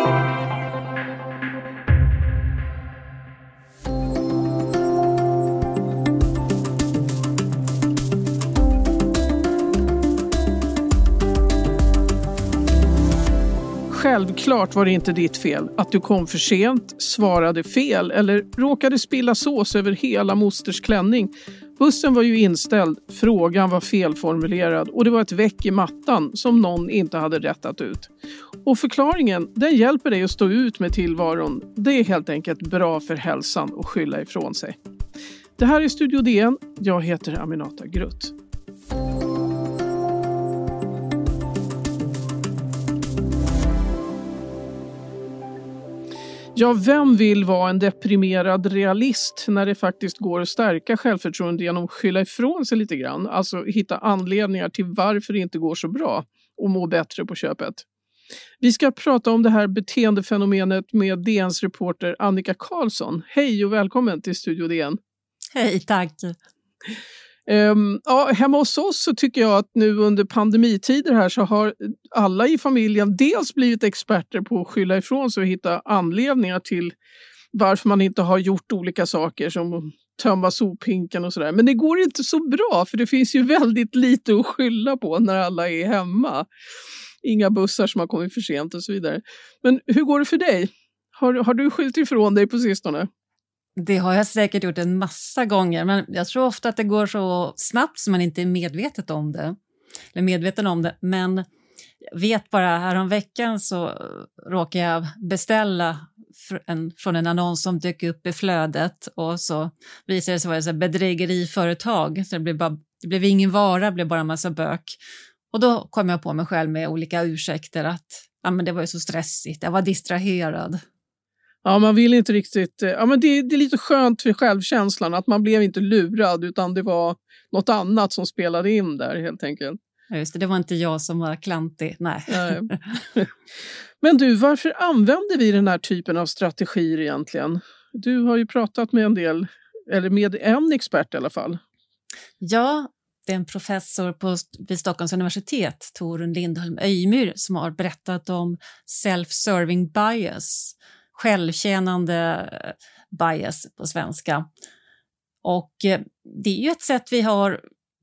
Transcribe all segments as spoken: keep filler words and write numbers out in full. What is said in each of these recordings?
Självklart var det inte ditt fel att du kom för sent, svarade fel eller råkade spilla sås över hela mosters klänning. Bussen var ju inställd, frågan var felformulerad och det var ett väck i mattan som någon inte hade rättat ut. Och förklaringen, den hjälper dig att stå ut med tillvaron. Det är helt enkelt bra för hälsan att skylla ifrån sig. Det här är Studio D N. Jag heter Aminata Grutt. Ja, vem vill vara en deprimerad realist när det faktiskt går att stärka självförtroende genom att skylla ifrån sig lite grann? Alltså hitta anledningar till varför det inte går så bra och må bättre på köpet. Vi ska prata om det här beteendefenomenet med D N:s reporter Annika Karlsson. Hej och välkommen till Studio D N. Hej, tack. Um, ja, hemma hos oss så tycker jag att nu under pandemitider här så har alla i familjen dels blivit experter på att skylla ifrån sig och hitta anledningar till varför man inte har gjort olika saker som att tömma sophinken och sådär. Men det går inte så bra för det finns ju väldigt lite att skylla på när alla är hemma. Inga bussar som har kommit för sent och så vidare. Men hur går det för dig? Har, har du skyllt ifrån dig på sistone? Det har jag säkert gjort en massa gånger, men jag tror ofta att det går så snabbt så man inte är medvetet om det. Eller medveten om det, men jag vet bara härom veckan så råkar jag beställa en, från en annons som dök upp i flödet och så visade det sig vara ett bedrägeriföretag. Så det blev, bara, det blev ingen vara, det blev bara en massa bök. Och då kom jag på mig själv med olika ursäkter att ja, men det var ju så stressigt, jag var distraherad. Ja, man vill inte riktigt... Ja, men det, det är lite skönt för självkänslan att man blev inte lurad utan det var något annat som spelade in där helt enkelt. Ja, just det, det var inte jag som var klantig, nej. nej. Men du, varför använder vi den här typen av strategier egentligen? Du har ju pratat med en del, eller med en expert i alla fall. Ja, det är en professor på, vid Stockholms universitet, Torun Lindholm Öjmyr, som har berättat om self-serving bias. Självtjänande bias på svenska. Och det är ju ett sätt vi har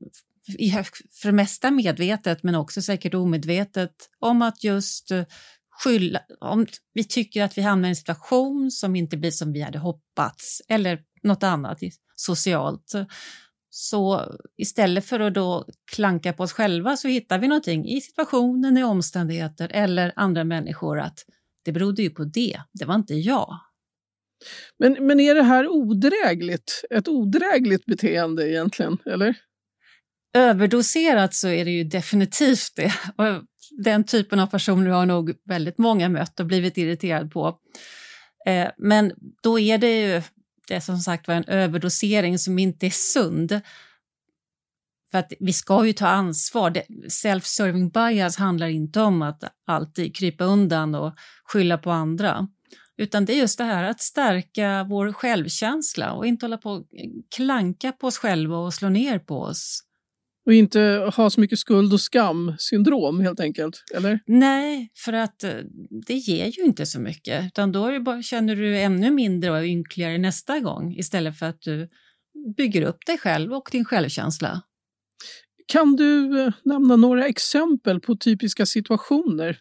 för det mesta medvetet men också säkert omedvetet om att just skylla, om vi tycker att vi hamnar i en situation som inte blir som vi hade hoppats eller något annat socialt. Så istället för att då klanka på oss själva så hittar vi någonting i situationen, i omständigheter eller andra människor att det berodde ju på det, det var inte jag. Men, men är det här odrägligt? Ett odrägligt beteende egentligen, eller? Överdoserat så är det ju definitivt det. Och den typen av personer har nog väldigt många mött och blivit irriterad på. Eh, men då är det ju det är som sagt var en överdosering som inte är sund. För att vi ska ju ta ansvar. Self-serving bias handlar inte om att alltid krypa undan och skylla på andra. Utan det är just det här att stärka vår självkänsla och inte hålla på att klanka på oss själva och slå ner på oss. Och inte ha så mycket skuld och skam-syndrom helt enkelt, eller? Nej, för att det ger ju inte så mycket. Utan då är det bara, känner du ännu mindre och ynkligare nästa gång istället för att du bygger upp dig själv och din självkänsla. Kan du nämna några exempel på typiska situationer?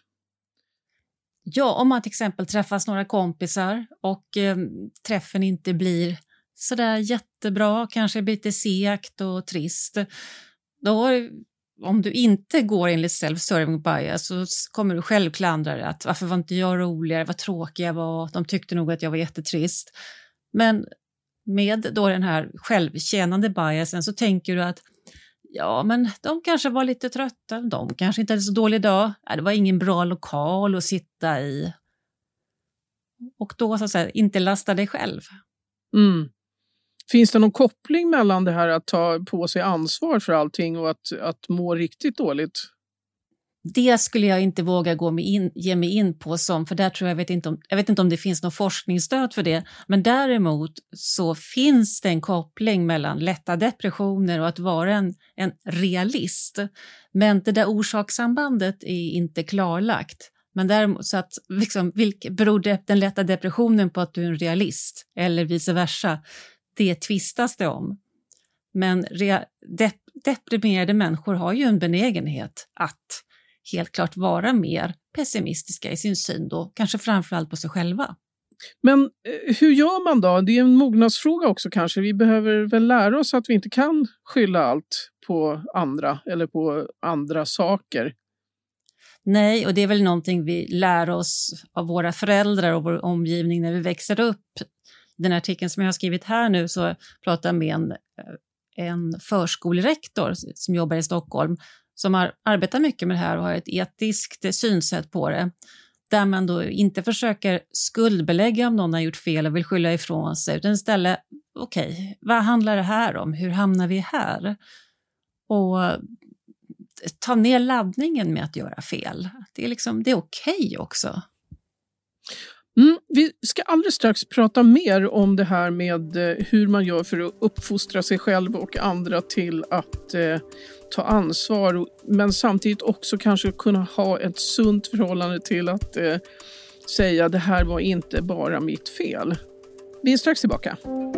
Ja, om man till exempel träffas några kompisar och eh, träffen inte blir sådär jättebra, kanske blir lite segt och trist. Då, om du inte går enligt self-serving bias så kommer du själv klandra dig att varför var inte jag roligare, vad tråkig jag var, de tyckte nog att jag var jättetrist. Men med då den här självtjänande biasen så tänker du att ja, men de kanske var lite trötta. De kanske inte hade så dålig dag. Det var ingen bra lokal att sitta i. Och då så att säga, inte lasta dig själv. Mm. Finns det någon koppling mellan det här att ta på sig ansvar för allting och att, att må riktigt dåligt? Det skulle jag inte våga gå med in, ge mig in på som, för där tror jag, jag vet inte om, jag vet inte om det finns någon forskningsstöd för det. Men däremot så finns det en koppling mellan lätta depressioner och att vara en, en realist. Men det där orsakssambandet är inte klarlagt. Men däremot så att liksom, vilk, beror det, den lätta depressionen på att du är en realist eller vice versa, det tvistas det om. Men rea, dep, deprimerade människor har ju en benägenhet att helt klart vara mer pessimistiska i sin syn då, kanske framförallt på sig själva. Men eh, hur gör man då? Det är en mognadsfråga också kanske. Vi behöver väl lära oss att vi inte kan skylla allt på andra eller på andra saker. Nej, och det är väl någonting vi lär oss av våra föräldrar och vår omgivning när vi växer upp. Den artikeln som jag har skrivit här nu så pratar jag med en, en förskolerektor som jobbar i Stockholm som har arbetat mycket med det här och har ett etiskt synsätt på det. Där man då inte försöker skuldbelägga om någon har gjort fel och vill skylla ifrån sig. Utan istället, okej, okay, vad handlar det här om? Hur hamnar vi här? Och ta ner laddningen med att göra fel. Det är, liksom, det är okej okay också. Mm, vi ska alldeles strax prata mer om det här med eh, hur man gör för att uppfostra sig själv och andra till att eh, ta ansvar. Och, men samtidigt också kanske kunna ha ett sunt förhållande till att eh, säga det här var inte bara mitt fel. Vi är strax tillbaka.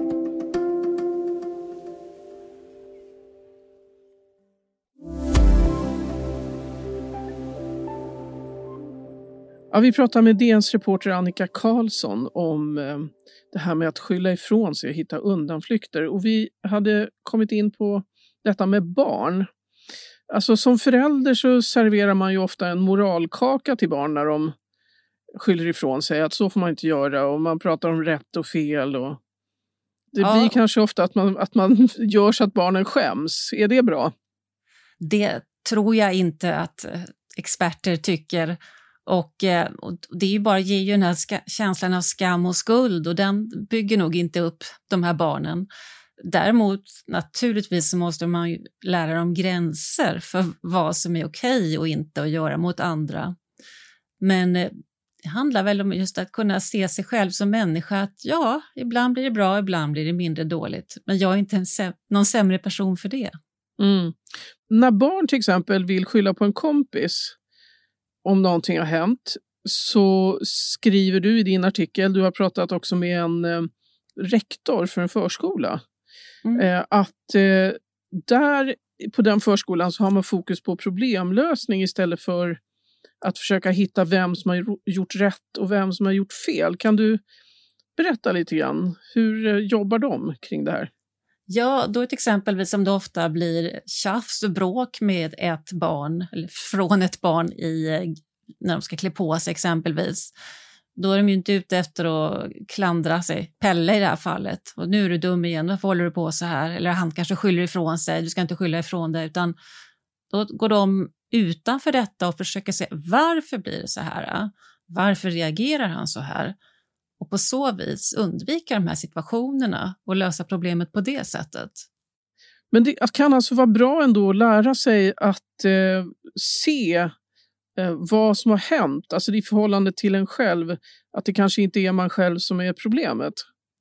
Ja, vi pratar med D N:s reporter Annika Karlsson om eh, det här med att skylla ifrån sig och hitta undanflykter. Och vi hade kommit in på detta med barn. Alltså som förälder så serverar man ju ofta en moralkaka till barn när de skyller ifrån sig. Att så får man inte göra och man pratar om rätt och fel. Och det ja. blir kanske ofta att man, att man gör så att barnen skäms. Är det bra? Det tror jag inte att experter tycker. Och, och det är ju bara ger ju den här ska, känslan av skam och skuld och den bygger nog inte upp de här barnen. Däremot naturligtvis så måste man ju lära dem gränser för vad som är okej och inte att göra mot andra. Men det handlar väl om just att kunna se sig själv som människa att ja, ibland blir det bra, ibland blir det mindre dåligt. Men jag är inte en säm- någon sämre person för det. Mm. När barn till exempel vill skylla på en kompis om någonting har hänt så skriver du i din artikel, du har pratat också med en eh, rektor för en förskola, mm. eh, att eh, där på den förskolan så har man fokus på problemlösning istället för att försöka hitta vem som har gjort rätt och vem som har gjort fel. Kan du berätta lite grann, hur eh, jobbar de kring det här? Ja, då ett exempel som det ofta blir tjafs och bråk med ett barn, eller från ett barn i, när de ska klä på sig exempelvis. Då är de ju inte ute efter att klandra sig, Pelle i det här fallet. Och nu är du dum igen, varför håller du på så här? Eller han kanske skyller ifrån sig, du ska inte skylla ifrån dig. Utan då går de utanför detta och försöker se, varför blir det så här? Varför reagerar han så här? Och på så vis undvika de här situationerna och lösa problemet på det sättet. Men det kan alltså vara bra ändå att lära sig att eh, se eh, vad som har hänt. Alltså i förhållande till en själv. Att det kanske inte är man själv som är problemet.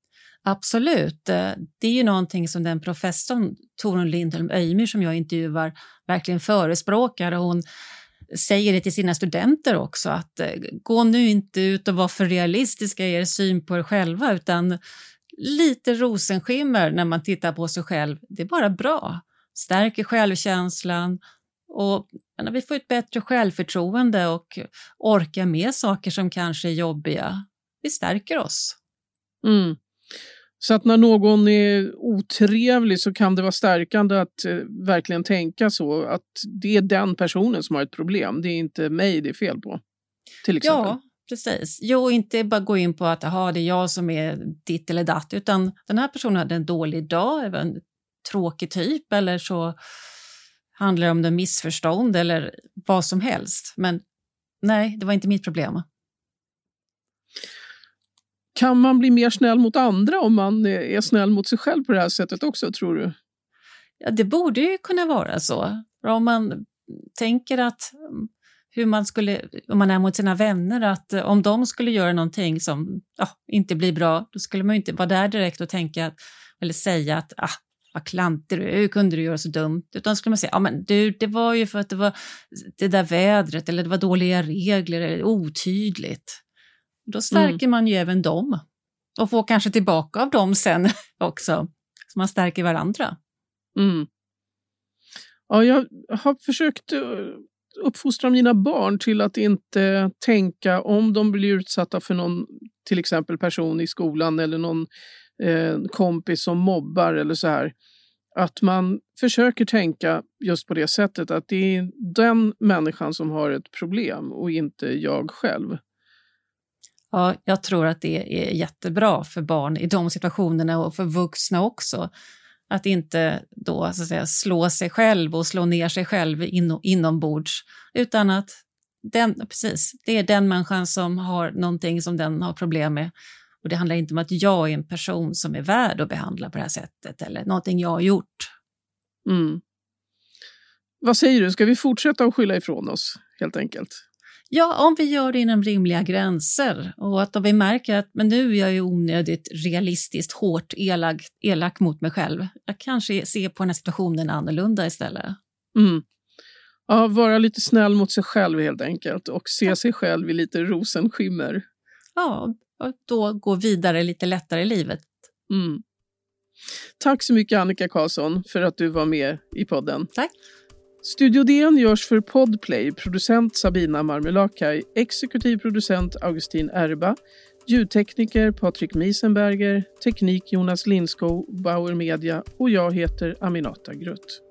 Absolut. Det är ju någonting som den professorn Torun Lindholm Öymyr som jag intervjuar verkligen förespråkar. Och hon säger det till sina studenter också att gå nu inte ut och vara för realistiska i er syn på er själva utan lite rosenskimmer när man tittar på sig själv. Det är bara bra. Stärker självkänslan och menar, vi får ett bättre självförtroende och orkar med saker som kanske är jobbiga. Vi stärker oss. Mm. Så att när någon är otrevlig så kan det vara stärkande att eh, verkligen tänka så. Att det är den personen som har ett problem. Det är inte mig det är fel på. Till exempel. Ja, precis. Jo, inte bara gå in på att aha, det är jag som är ditt eller datt. Utan den här personen hade en dålig dag, eller en tråkig typ. Eller så handlar det om en missförstånd eller vad som helst. Men nej, det var inte mitt problem. Kan man bli mer snäll mot andra om man är snäll mot sig själv på det här sättet också, tror du? Ja, det borde ju kunna vara så. Om man tänker att hur man skulle, om man är mot sina vänner, att om de skulle göra någonting som ja, inte blir bra, då skulle man ju inte vara där direkt och tänka eller säga att ah, vad klantig du är, hur kunde du göra så dumt? Utan skulle man säga, ja men du, det var ju för att det var det där vädret, eller det var dåliga regler, eller otydligt. Då stärker mm. man ju även dem. Och får kanske tillbaka av dem sen också. Så man stärker varandra. Mm. Ja, jag har försökt uppfostra mina barn till att inte tänka om de blir utsatta för någon, till exempel person i skolan eller någon eh, kompis som mobbar eller så här. Att man försöker tänka just på det sättet att det är den människan som har ett problem och inte jag själv. Ja, jag tror att det är jättebra för barn i de situationerna och för vuxna också. Att inte då så att säga slå sig själv och slå ner sig själv in, inombords. Utan att den, precis, det är den människan som har någonting som den har problem med. Och det handlar inte om att jag är en person som är värd att behandla på det här sättet. Eller någonting jag har gjort. Mm. Vad säger du? Ska vi fortsätta att skylla ifrån oss helt enkelt? Ja, om vi gör det inom rimliga gränser och att om vi märker att men nu är jag ju onödigt realistiskt hårt elak, elak mot mig själv. Jag kanske ser på den här situationen annorlunda istället. Mm. Ja, vara lite snäll mot sig själv helt enkelt och se ja. sig själv i lite rosenskimmer. Ja, och då gå vidare lite lättare i livet. Mm. Tack så mycket Annika Karlsson för att du var med i podden. Tack. Studio D N görs för Podplay, producent Sabina Marmelakai, exekutiv producent Augustin Erba, ljudtekniker Patrik Miesenberger, teknik Jonas Lindskog, Bauer Media och jag heter Aminata Grutt.